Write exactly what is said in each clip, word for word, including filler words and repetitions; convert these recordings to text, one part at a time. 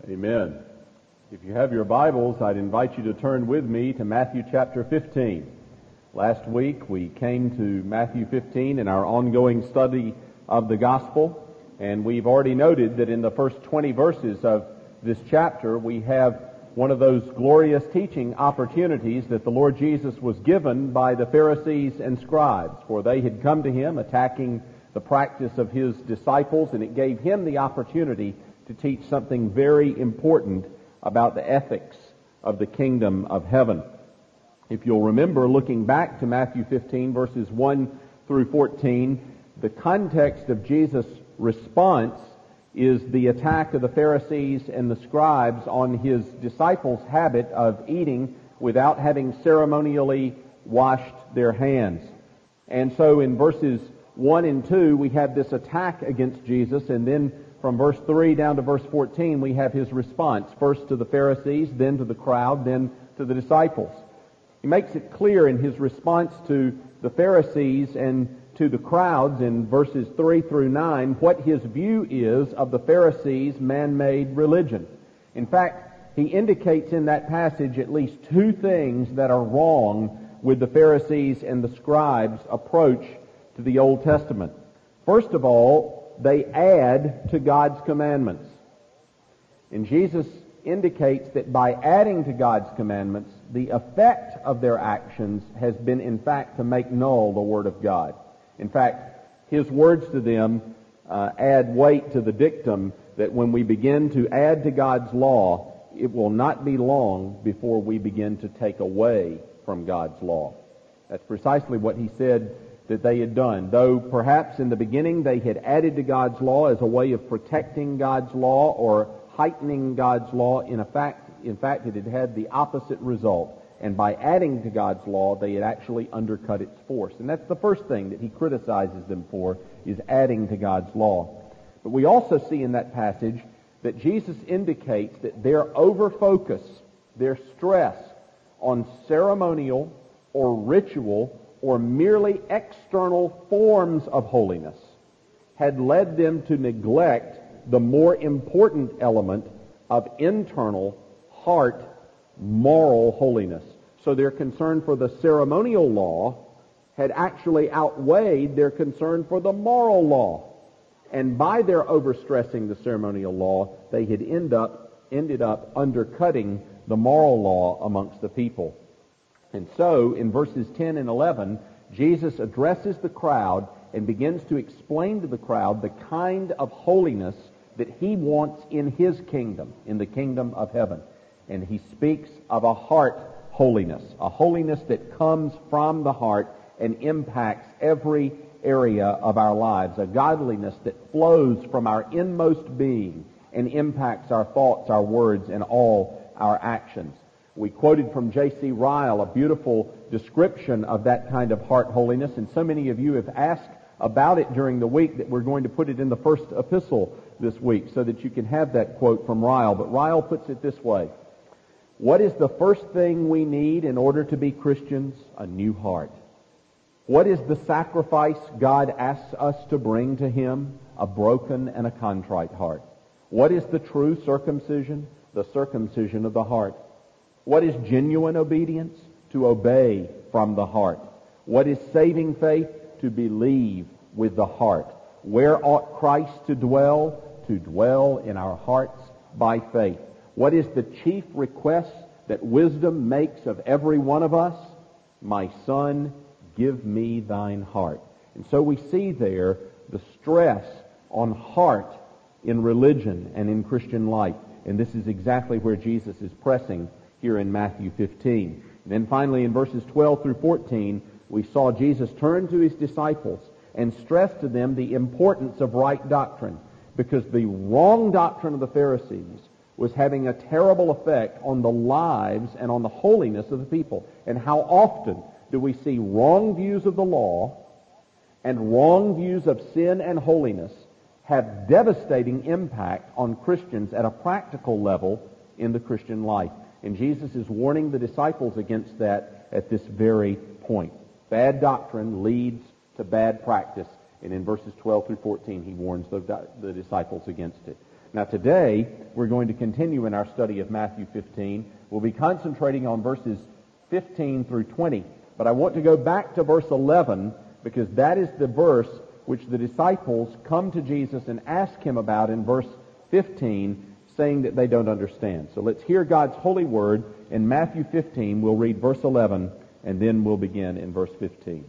Amen. If you have your Bibles, I'd invite you to turn with me to Matthew chapter fifteen. Last week we came to Matthew fifteen in our ongoing study of the Gospel, and we've already noted that in the first twenty verses of this chapter we have one of those glorious teaching opportunities that the Lord Jesus was given by the Pharisees and scribes, for they had come to him attacking the practice of his disciples, and it gave him the opportunity to teach something very important about the ethics of the kingdom of heaven. If you'll remember, looking back to Matthew fifteen, verses one through fourteen, the context of Jesus' response is the attack of the Pharisees and the scribes on his disciples' habit of eating without having ceremonially washed their hands. And so in verses one and two, we have this attack against Jesus, and then from verse three down to verse fourteen, we have his response, first to the Pharisees, then to the crowd, then to the disciples. He makes it clear in his response to the Pharisees and to the crowds in verses three through nine what his view is of the Pharisees' man-made religion. In fact, he indicates in that passage at least two things that are wrong with the Pharisees and the scribes' approach to the Old Testament. First of all, they add to God's commandments. And Jesus indicates that by adding to God's commandments, the effect of their actions has been, in fact, to make null the Word of God. In fact, his words to them uh, add weight to the dictum that when we begin to add to God's law, it will not be long before we begin to take away from God's law. That's precisely what he said that they had done. Though perhaps in the beginning they had added to God's law as a way of protecting God's law or heightening God's law, in effect, in fact it had had the opposite result. And by adding to God's law, they had actually undercut its force. And that's the first thing that he criticizes them for, is adding to God's law. But we also see in that passage that Jesus indicates that their over-focus, their stress on ceremonial or ritual or merely external forms of holiness had led them to neglect the more important element of internal, heart, moral holiness. So their concern for the ceremonial law had actually outweighed their concern for the moral law. And by their overstressing the ceremonial law, they had end up, ended up undercutting the moral law amongst the people. And so, in verses ten and eleven, Jesus addresses the crowd and begins to explain to the crowd the kind of holiness that he wants in his kingdom, in the kingdom of heaven. And he speaks of a heart holiness, a holiness that comes from the heart and impacts every area of our lives, a godliness that flows from our inmost being and impacts our thoughts, our words, and all our actions. We quoted from J C Ryle a beautiful description of that kind of heart holiness, and so many of you have asked about it during the week that we're going to put it in the first epistle this week so that you can have that quote from Ryle. But Ryle puts it this way: what is the first thing we need in order to be Christians? A new heart. What is the sacrifice God asks us to bring to him? A broken and a contrite heart. What is the true circumcision? The circumcision of the heart. What is genuine obedience? To obey from the heart. What is saving faith? To believe with the heart. Where ought Christ to dwell? To dwell in our hearts by faith. What is the chief request that wisdom makes of every one of us? My son, give me thine heart. And so we see there the stress on heart in religion and in Christian life. And this is exactly where Jesus is pressing here in Matthew fifteen. And then finally in verses twelve through fourteen, we saw Jesus turn to his disciples and stress to them the importance of right doctrine, because the wrong doctrine of the Pharisees was having a terrible effect on the lives and on the holiness of the people. And how often do we see wrong views of the law and wrong views of sin and holiness have devastating impact on Christians at a practical level in the Christian life. And Jesus is warning the disciples against that at this very point. Bad doctrine leads to bad practice. And in verses twelve through fourteen, he warns the, the disciples against it. Now today, we're going to continue in our study of Matthew fifteen. We'll be concentrating on verses fifteen through twenty. But I want to go back to verse eleven because that is the verse which the disciples come to Jesus and ask him about in verse fifteen, saying that they don't understand. So let's hear God's holy word in Matthew fifteen. We'll read verse eleven and then we'll begin in verse fifteen.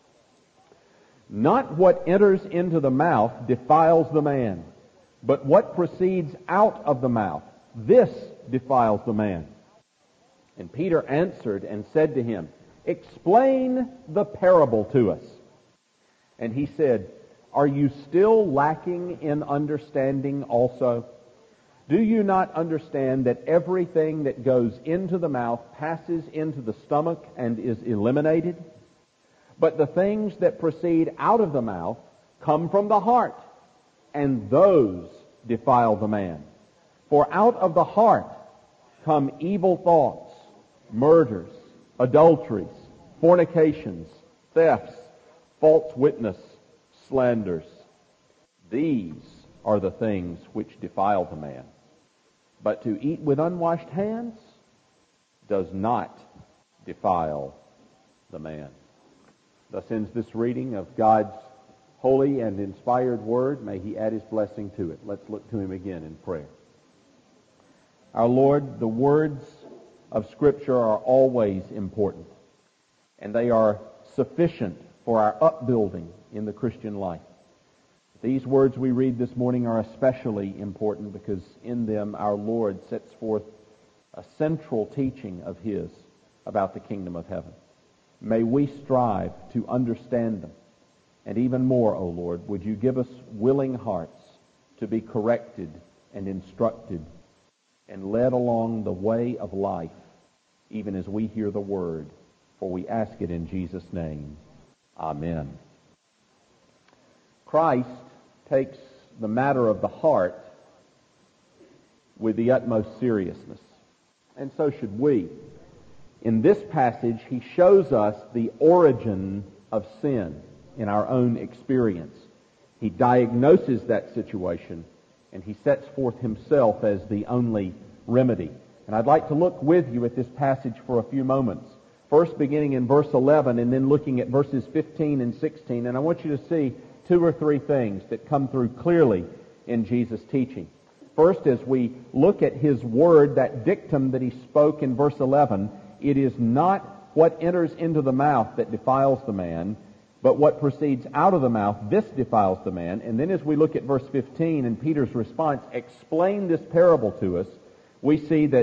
Not what enters into the mouth defiles the man, but what proceeds out of the mouth, this defiles the man. And Peter answered and said to him, Explain the parable to us. And he said, Are you still lacking in understanding also? Do you not understand that everything that goes into the mouth passes into the stomach and is eliminated? But the things that proceed out of the mouth come from the heart, and those defile the man. For out of the heart come evil thoughts, murders, adulteries, fornications, thefts, false witness, slanders. These are the things which defile the man. But to eat with unwashed hands does not defile the man. Thus ends this reading of God's holy and inspired word. May he add his blessing to it. Let's look to him again in prayer. Our Lord, the words of Scripture are always important, and they are sufficient for our upbuilding in the Christian life. These words we read this morning are especially important because in them our Lord sets forth a central teaching of his about the kingdom of heaven. May we strive to understand them. And even more, O Lord, would you give us willing hearts to be corrected and instructed and led along the way of life, even as we hear the word. For we ask it in Jesus' name. Amen. Christ takes the matter of the heart with the utmost seriousness, and so should we. In this passage, he shows us the origin of sin in our own experience. He diagnoses that situation, and he sets forth himself as the only remedy. And I'd like to look with you at this passage for a few moments. First beginning in verse eleven and then looking at verses fifteen and sixteen. And I want you to see two or three things that come through clearly in Jesus' teaching. First, as we look at his word, that dictum that he spoke in verse eleven, it is not what enters into the mouth that defiles the man, but what proceeds out of the mouth, this defiles the man. And then as we look at verse fifteen and Peter's response, explain this parable to us, we see that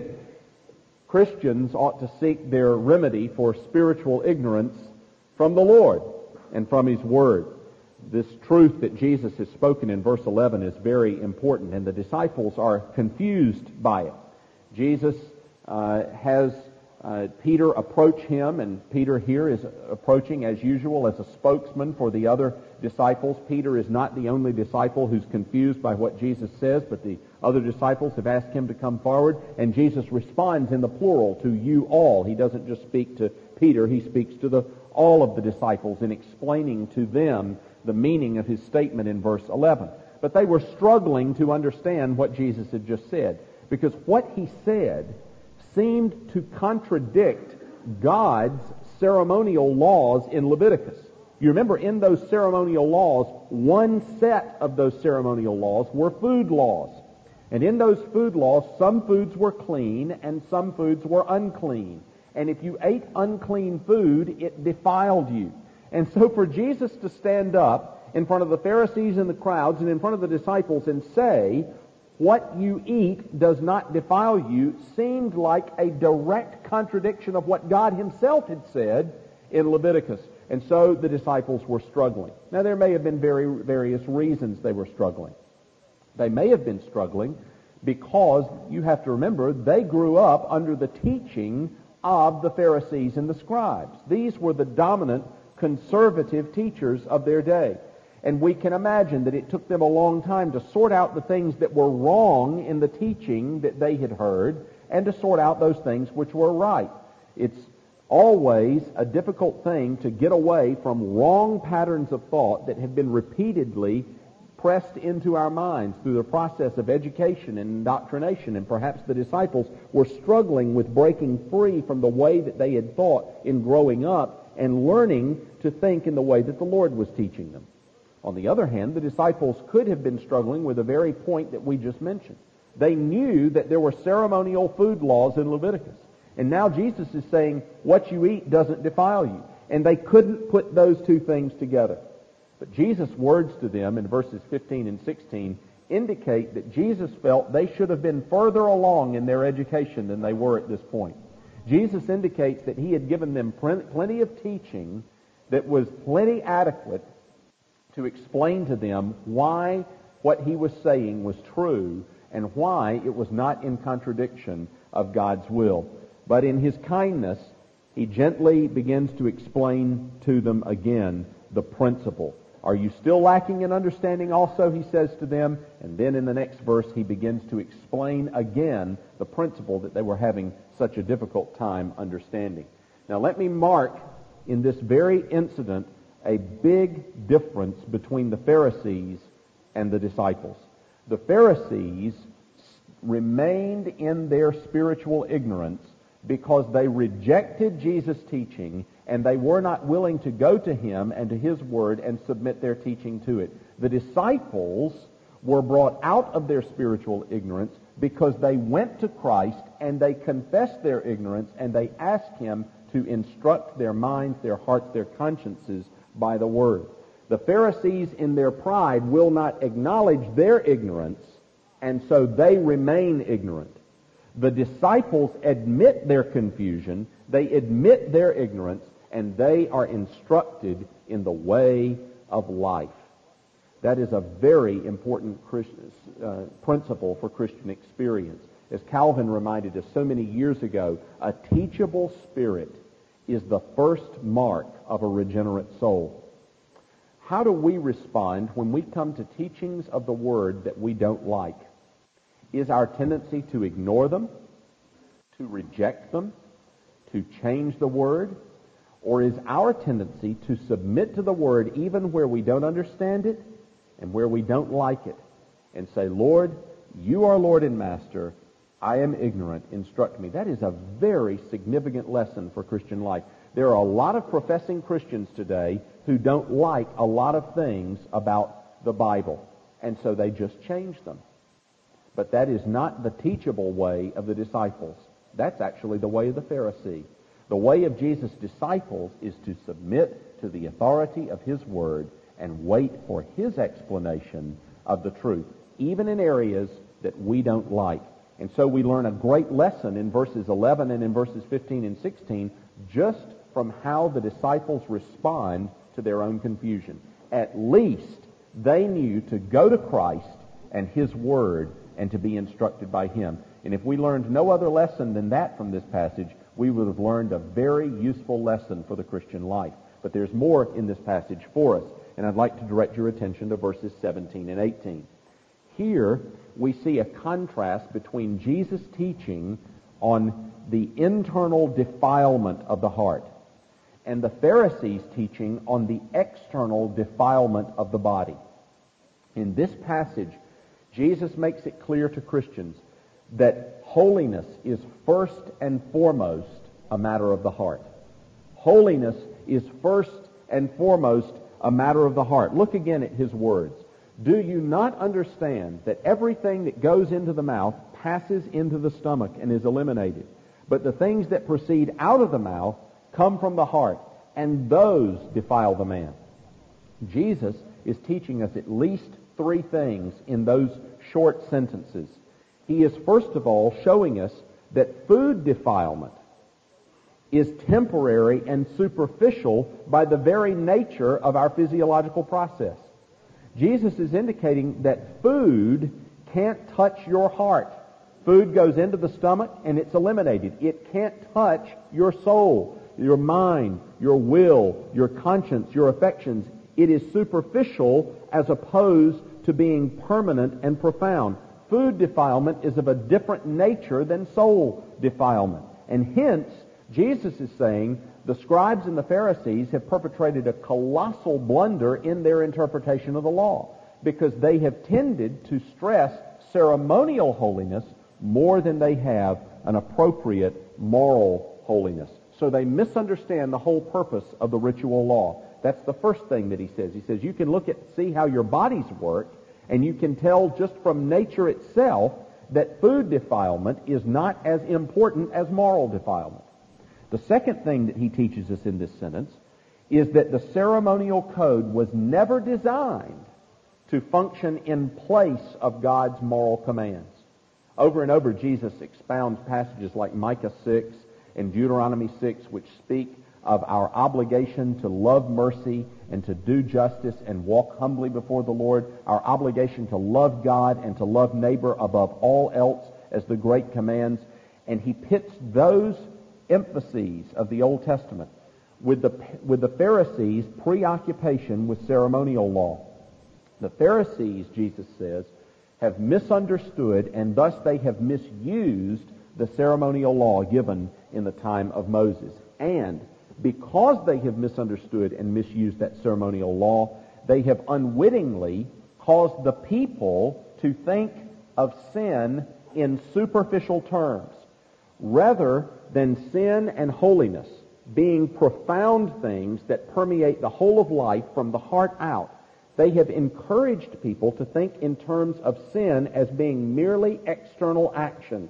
Christians ought to seek their remedy for spiritual ignorance from the Lord and from his word. This truth that Jesus has spoken in verse eleven is very important, and the disciples are confused by it. Jesus uh, has Uh, Peter approach him, and Peter here is approaching as usual as a spokesman for the other disciples. Peter is not the only disciple who's confused by what Jesus says, but the other disciples have asked him to come forward, and Jesus responds in the plural to you all. He doesn't just speak to Peter, he speaks to the all of the disciples in explaining to them the meaning of his statement in verse eleven. But they were struggling to understand what Jesus had just said, because what he said seemed to contradict God's ceremonial laws in Leviticus. You remember, in those ceremonial laws, one set of those ceremonial laws were food laws. And in those food laws, some foods were clean and some foods were unclean. And if you ate unclean food, it defiled you. And so for Jesus to stand up in front of the Pharisees and the crowds and in front of the disciples and say, what you eat does not defile you, seemed like a direct contradiction of what God himself had said in Leviticus. And so the disciples were struggling. Now, there may have been very various reasons they were struggling. They may have been struggling because, you have to remember, they grew up under the teaching of the Pharisees and the scribes. These were the dominant conservative teachers of their day. And we can imagine that it took them a long time to sort out the things that were wrong in the teaching that they had heard and to sort out those things which were right. It's always a difficult thing to get away from wrong patterns of thought that have been repeatedly pressed into our minds through the process of education and indoctrination, and perhaps the disciples were struggling with breaking free from the way that they had thought in growing up and learning to think in the way that the Lord was teaching them. On the other hand, the disciples could have been struggling with the very point that we just mentioned. They knew that there were ceremonial food laws in Leviticus, and now Jesus is saying, what you eat doesn't defile you. And they couldn't put those two things together. But Jesus' words to them in verses fifteen and sixteen indicate that Jesus felt they should have been further along in their education than they were at this point. Jesus indicates that he had given them plenty of teaching that was plenty adequate to explain to them why what he was saying was true and why it was not in contradiction of God's will. But in his kindness, he gently begins to explain to them again the principle. Are you still lacking in understanding also, he says to them, and then in the next verse he begins to explain again the principle that they were having such a difficult time understanding. Now let me mark in this very incident a big difference between the Pharisees and the disciples. The Pharisees remained in their spiritual ignorance because they rejected Jesus' teaching and they were not willing to go to him and to his word and submit their teaching to it. The disciples were brought out of their spiritual ignorance because they went to Christ and they confessed their ignorance and they asked him to instruct their minds, their hearts, their consciences by the word. The Pharisees in their pride will not acknowledge their ignorance, and so they remain ignorant. The disciples admit their confusion, they admit their ignorance, and they are instructed in the way of life. That is a very important Christian, uh, principle for Christian experience. As Calvin reminded us so many years ago, a teachable spirit is the first mark of a regenerate soul. How do we respond when we come to teachings of the Word that we don't like? Is our tendency to ignore them, to reject them, to change the Word? Or is our tendency to submit to the Word even where we don't understand it and where we don't like it and say, Lord, you are Lord and Master, I am ignorant, instruct me? That is a very significant lesson for Christian life. There are a lot of professing Christians today who don't like a lot of things about the Bible, and so they just change them. But that is not the teachable way of the disciples. That's actually the way of the Pharisee. The way of Jesus' disciples is to submit to the authority of his word and wait for his explanation of the truth, even in areas that we don't like. And so we learn a great lesson in verses eleven and in verses fifteen and sixteen just from how the disciples respond to their own confusion. At least they knew to go to Christ and his word and to be instructed by him. And if we learned no other lesson than that from this passage, we would have learned a very useful lesson for the Christian life. But there's more in this passage for us, and I'd like to direct your attention to verses seventeen and eighteen. Here we see a contrast between Jesus' teaching on the internal defilement of the heart and the Pharisees' teaching on the external defilement of the body. In this passage, Jesus makes it clear to Christians that holiness is first and foremost a matter of the heart. Holiness is first and foremost a matter of the heart. Look again at his words. Do you not understand that everything that goes into the mouth passes into the stomach and is eliminated? But the things that proceed out of the mouth come from the heart, and those defile the man. Jesus is teaching us at least three things in those short sentences. He is first of all showing us that food defilement is temporary and superficial by the very nature of our physiological process. Jesus is indicating that food can't touch your heart. Food goes into the stomach and it's eliminated. It can't touch your soul, your mind, your will, your conscience, your affections. It is superficial as opposed to being permanent and profound. Food defilement is of a different nature than soul defilement. And hence, Jesus is saying the scribes and the Pharisees have perpetrated a colossal blunder in their interpretation of the law. because they have tended to stress ceremonial holiness more than they have an appropriate moral holiness. So they misunderstand the whole purpose of the ritual law. That's the first thing that he says. He says you can look at, see how your bodies work, and you can tell just from nature itself that food defilement is not as important as moral defilement. The second thing that he teaches us in this sentence is that the ceremonial code was never designed to function in place of God's moral commands. Over and over, Jesus expounds passages like Micah six and Deuteronomy six, which speak of our obligation to love mercy and to do justice and walk humbly before the Lord, our obligation to love God and to love neighbor above all else as the great commands. And he pits those emphases of the Old Testament with the, with the Pharisees' preoccupation with ceremonial law. The Pharisees, Jesus says, have misunderstood, and thus they have misused the ceremonial law given in the time of Moses. And because they have misunderstood and misused that ceremonial law, they have unwittingly caused the people to think of sin in superficial terms, rather than sin and holiness being profound things that permeate the whole of life from the heart out. They have encouraged people to think in terms of sin as being merely external actions.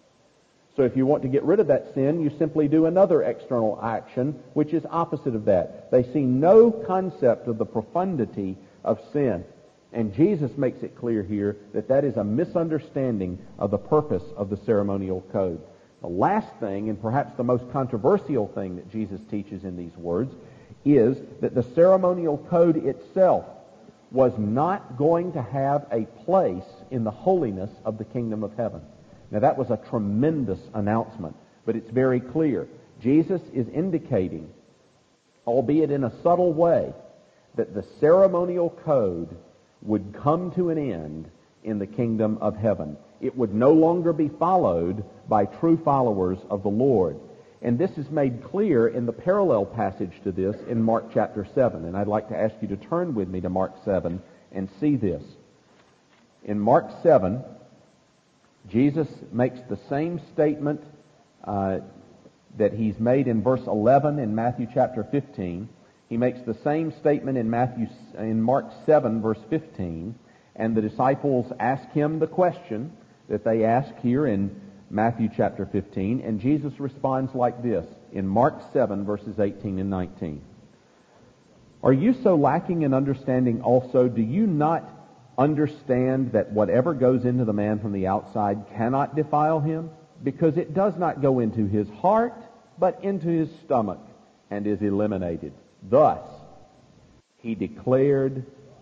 So if you want to get rid of that sin, you simply do another external action, which is opposite of that. They see no concept of the profundity of sin. And Jesus makes it clear here that that is a misunderstanding of the purpose of the ceremonial code. The last thing, and perhaps the most controversial thing that Jesus teaches in these words, is that the ceremonial code itself was not going to have a place in the holiness of the kingdom of heaven. Now that was a tremendous announcement, but it's very clear. Jesus is indicating, albeit in a subtle way, that the ceremonial code would come to an end in the kingdom of heaven. It would no longer be followed by true followers of the Lord. And this is made clear in the parallel passage to this in Mark chapter seven. And I'd like to ask you to turn with me to Mark seven and see this. In Mark seven, Jesus makes the same statement uh, that he's made in verse eleven in Matthew chapter fifteen. He makes the same statement in Matthew in Mark seven verse fifteen, and the disciples ask him the question that they ask here in Matthew chapter fifteen, and Jesus responds like this in Mark seven verses eighteen and nineteen. Are you so lacking in understanding also? Do you not understand that whatever goes into the man from the outside cannot defile him? Because it does not go into his heart, but into his stomach, and is eliminated. Thus, he declared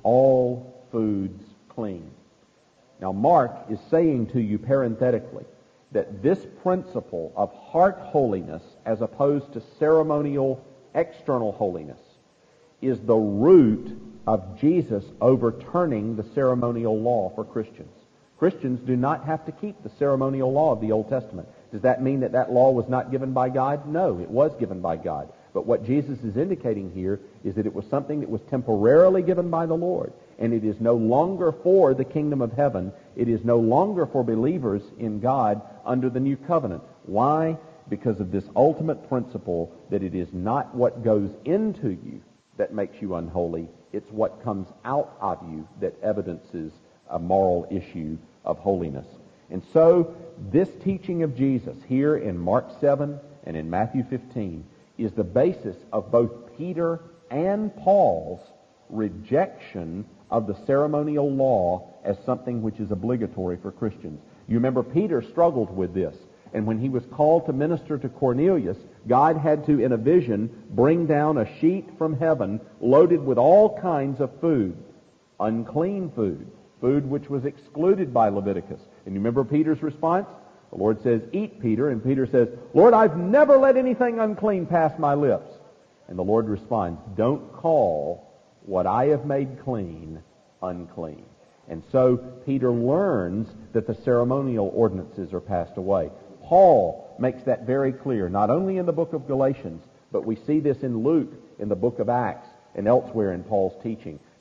all foods clean. Now, Mark is saying to you parenthetically that this principle of heart holiness as opposed to ceremonial external holiness is the root of Jesus overturning the ceremonial law for Christians. Christians do not have to keep the ceremonial law of the Old Testament. Does that mean that that law was not given by God? No, it was given by God. But what Jesus is indicating here is that it was something that was temporarily given by the Lord. And it is no longer for the kingdom of heaven. It is no longer for believers in God under the new covenant. Why? Because of this ultimate principle that it is not what goes into you that makes you unholy. It's what comes out of you that evidences a moral issue of holiness. And so, this teaching of Jesus here in Mark seven and in Matthew fifteen is the basis of both Peter and Paul's rejection of the ceremonial law as something which is obligatory for Christians. You remember Peter struggled with this, and when he was called to minister to Cornelius, God had to, in a vision, bring down a sheet from heaven loaded with all kinds of food, unclean food, food which was excluded by Leviticus. And you remember Peter's response? The Lord says, "Eat, Peter." And Peter says, "Lord, I've never let anything unclean pass my lips." And the Lord responds, "Don't call what I have made clean unclean." And so Peter learns that the ceremonial ordinances are passed away. Paul makes that very clear, not only in the book of Galatians, but we see this in Luke, in the book of Acts, and elsewhere in Paul's teaching.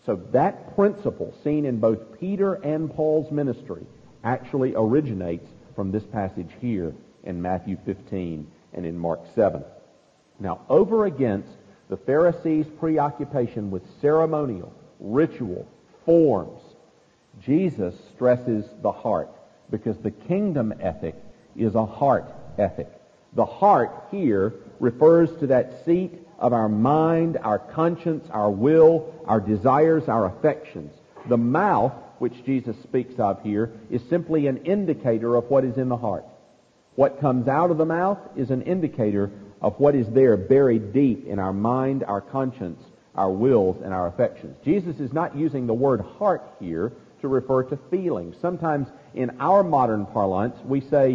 So that principle, seen in both Peter and Paul's ministry, actually originates from this passage here in Matthew fifteen and in Mark seven. Now, over against the Pharisees' preoccupation with ceremonial, ritual, forms, Jesus stresses the heart, because the kingdom ethic is a heart ethic. The heart here refers to that seat of our mind, our conscience, our will, our desires, our affections. The mouth, which Jesus speaks of here, is simply an indicator of what is in the heart. What comes out of the mouth is an indicator of what is there buried deep in our mind, our conscience, our wills, and our affections. Jesus is not using the word heart here to refer to feelings. Sometimes in our modern parlance, we say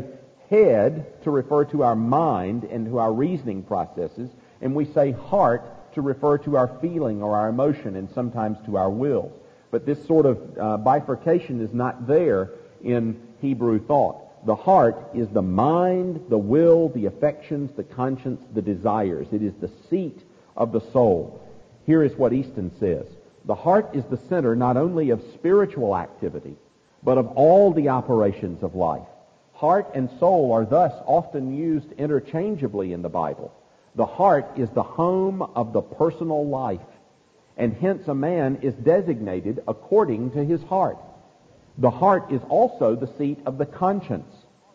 head to refer to our mind and to our reasoning processes, and we say heart to refer to our feeling or our emotion, and sometimes to our will. But this sort of uh, bifurcation is not there in Hebrew thought. The heart is the mind, the will, the affections, the conscience, the desires. It is the seat of the soul. Here is what Easton says. The heart is the center not only of spiritual activity, but of all the operations of life. Heart and soul are thus often used interchangeably in the Bible. The heart is the home of the personal life, and hence a man is designated according to his heart. The heart is also the seat of the conscience.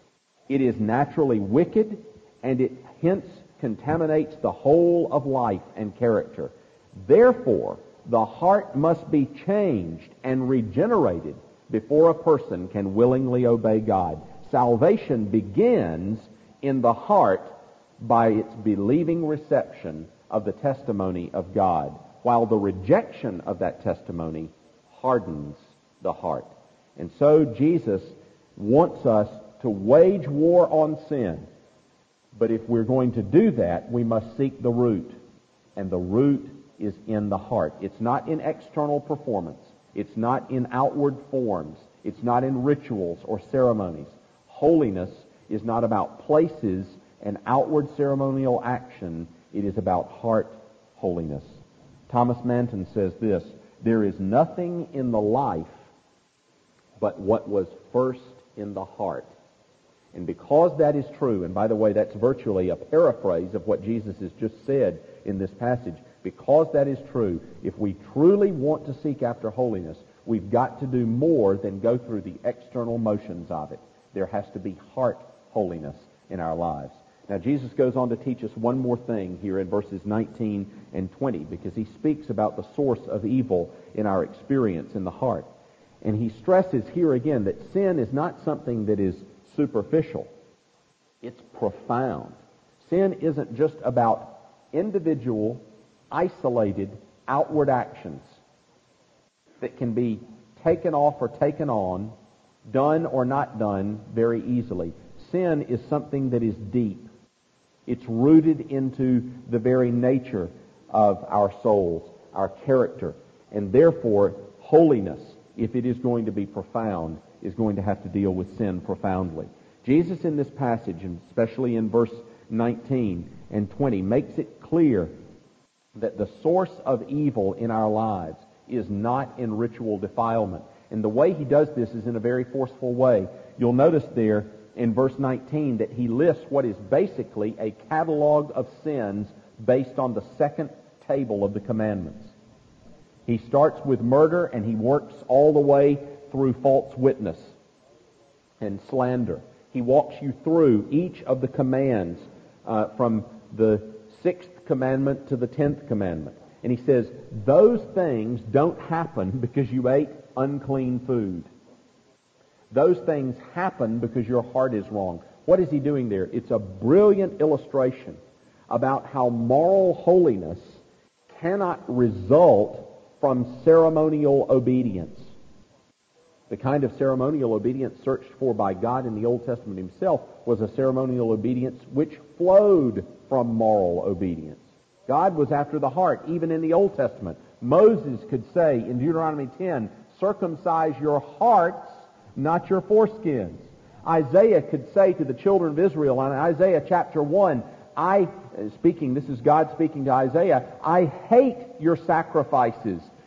It is naturally wicked, and it hence contaminates the whole of life and character. Therefore, the heart must be changed and regenerated before a person can willingly obey God. Salvation begins in the heart by its believing reception of the testimony of God, while the rejection of that testimony hardens the heart. And so Jesus wants us to wage war on sin. But if we're going to do that, we must seek the root. And the root is in the heart. It's not in external performance. It's not in outward forms. It's not in rituals or ceremonies. Holiness is not about places and outward ceremonial action. It is about heart holiness. Thomas Manton says this: there is nothing in the life but what was first in the heart. And because that is true, and by the way, that's virtually a paraphrase of what Jesus has just said in this passage, because that is true, if we truly want to seek after holiness, we've got to do more than go through the external motions of it. There has to be heart holiness in our lives. Now, Jesus goes on to teach us one more thing here in verses nineteen and twenty, because he speaks about the source of evil in our experience in the heart. And he stresses here again that sin is not something that is superficial. It's profound. Sin isn't just about individual, isolated, outward actions that can be taken off or taken on, done or not done very easily. Sin is something that is deep. It's rooted into the very nature of our souls, our character, and therefore holiness, if it is going to be profound, is going to have to deal with sin profoundly. Jesus in this passage, and especially in verse nineteen and twenty, makes it clear that the source of evil in our lives is not in ritual defilement. And the way he does this is in a very forceful way. You'll notice there in verse nineteen that he lists what is basically a catalog of sins based on the second table of the commandments. He starts with murder and he works all the way through false witness and slander. He walks you through each of the commands uh, from the sixth commandment to the tenth commandment. And he says, those things don't happen because you ate unclean food. Those things happen because your heart is wrong. What is he doing there? It's a brilliant illustration about how moral holiness cannot result from ceremonial obedience. The kind of ceremonial obedience searched for by God in the Old Testament himself was a ceremonial obedience which flowed from moral obedience. God was after the heart, even in the Old Testament. Moses could say in Deuteronomy ten, circumcise your hearts, not your foreskins. Isaiah could say to the children of Israel in Isaiah chapter one, I, speaking, this is God speaking to Isaiah, I hate your sacrifices.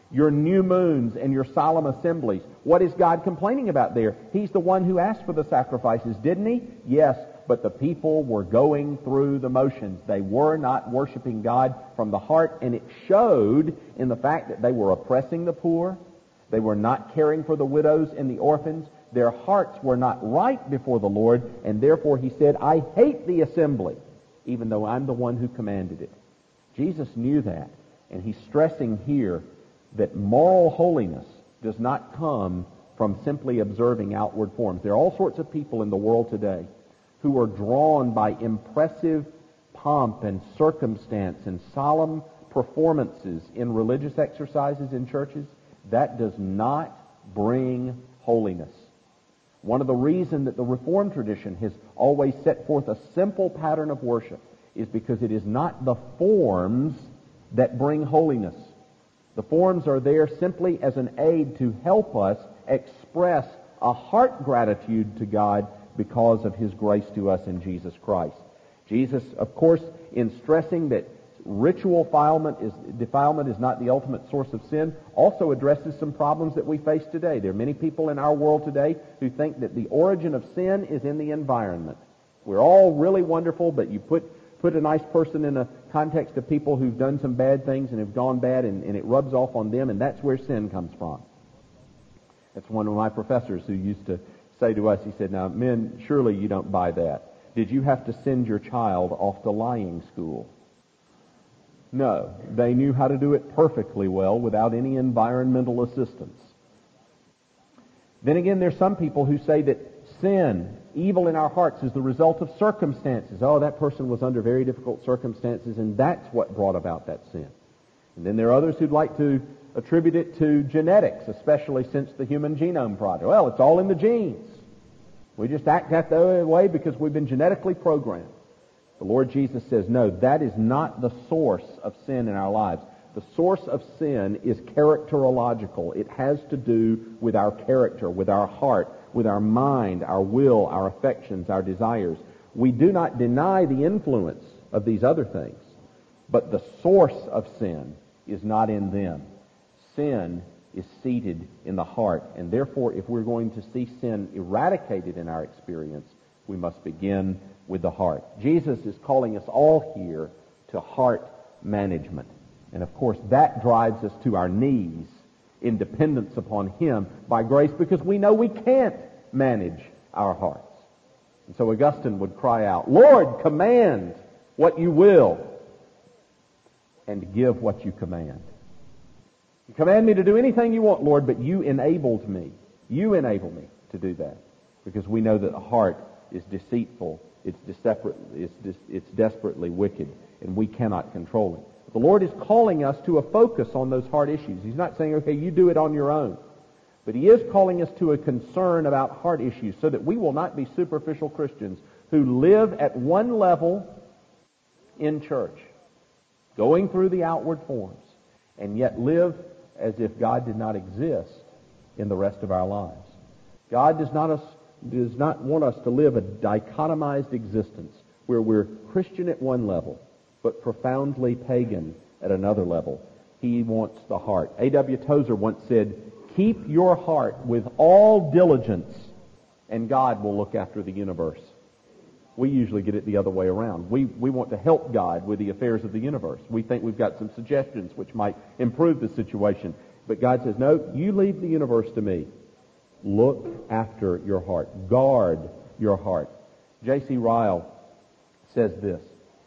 Your new moons and your solemn assemblies. What is God complaining about there? He's the one who asked for the sacrifices, didn't he? Yes, but the people were going through the motions. They were not worshiping God from the heart, and it showed in the fact that they were oppressing the poor. They were not caring for the widows and the orphans. Their hearts were not right before the Lord, and therefore he said, I hate the assembly, even though I'm the one who commanded it. Jesus knew that, and he's stressing here that moral holiness does not come from simply observing outward forms. There are all sorts of people in the world today who are drawn by impressive pomp and circumstance and solemn performances in religious exercises in churches. That does not bring holiness. One of the reasons that the Reformed tradition has always set forth a simple pattern of worship is because it is not the forms that bring holiness. The forms are there simply as an aid to help us express a heart gratitude to God because of his grace to us in Jesus Christ. Jesus, of course, in stressing that ritual defilement is, defilement is not the ultimate source of sin, also addresses some problems that we face today. There are many people in our world today who think that the origin of sin is in the environment. We're all really wonderful, but you put put a nice person in a context of people who've done some bad things and have gone bad, and, and it rubs off on them, and that's where sin comes from. That's one of my professors who used to say to us, he said, now, men, surely you don't buy that. Did you have to send your child off to lying school? No. They knew how to do it perfectly well without any environmental assistance. Then again, there's some people who say that sin, evil in our hearts, is the result of circumstances. Oh, that person was under very difficult circumstances, and that's what brought about that sin. And then there are others who'd like to attribute it to genetics, especially since the Human Genome Project. Well, it's all in the genes. We just act that way because we've been genetically programmed. The Lord Jesus says, no, that is not the source of sin in our lives. The source of sin is characterological. It has to do with our character, with our heart, with our mind, our will, our affections, our desires. We do not deny the influence of these other things, but the source of sin is not in them. Sin is seated in the heart, and therefore, if we're going to see sin eradicated in our experience, we must begin with the heart. Jesus is calling us all here to heart management. And of course, that drives us to our knees in dependence upon him by grace, because we know we can't manage our hearts. And so Augustine would cry out, Lord, command what you will and give what you command. You command me to do anything you want, Lord, but you enabled me. You enable me to do that, because we know that the heart is deceitful, it's, desperate, it's, it's desperately wicked, and we cannot control it. The Lord is calling us to a focus on those heart issues. He's not saying, okay, you do it on your own. But he is calling us to a concern about heart issues so that we will not be superficial Christians who live at one level in church, going through the outward forms, and yet live as if God did not exist in the rest of our lives. God does not, does not want us to live a dichotomized existence where we're Christian at one level, but profoundly pagan at another level. He wants the heart. A W Tozer once said, keep your heart with all diligence, and God will look after the universe. We usually get it the other way around. We, we want to help God with the affairs of the universe. We think we've got some suggestions which might improve the situation. But God says, no, you leave the universe to me. Look after your heart. Guard your heart. J C Ryle says this,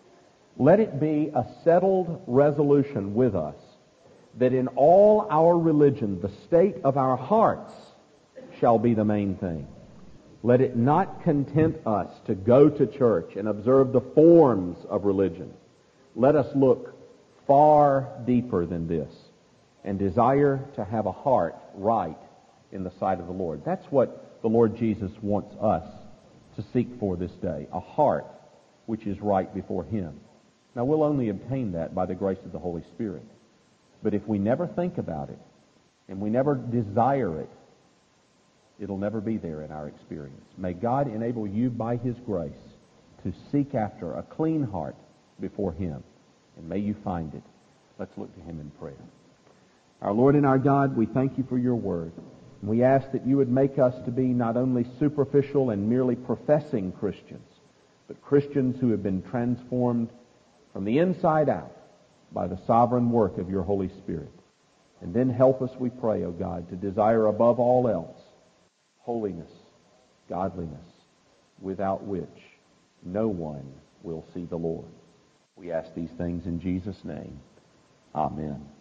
let it be a settled resolution with us that in all our religion the state of our hearts shall be the main thing. Let it not content us to go to church and observe the forms of religion. Let us look far deeper than this and desire to have a heart right in the sight of the Lord. That's what the Lord Jesus wants us to seek for this day, a heart which is right before him. Now, we'll only obtain that by the grace of the Holy Spirit. But if we never think about it and we never desire it, it'll never be there in our experience. May God enable you by his grace to seek after a clean heart before him, and may you find it. Let's look to him in prayer. Our Lord and our God, we thank you for your word. And we ask that you would make us to be not only superficial and merely professing Christians, but Christians who have been transformed from the inside out by the sovereign work of your Holy Spirit. And then help us, we pray, O God, to desire above all else holiness, godliness, without which no one will see the Lord. We ask these things in Jesus' name. Amen.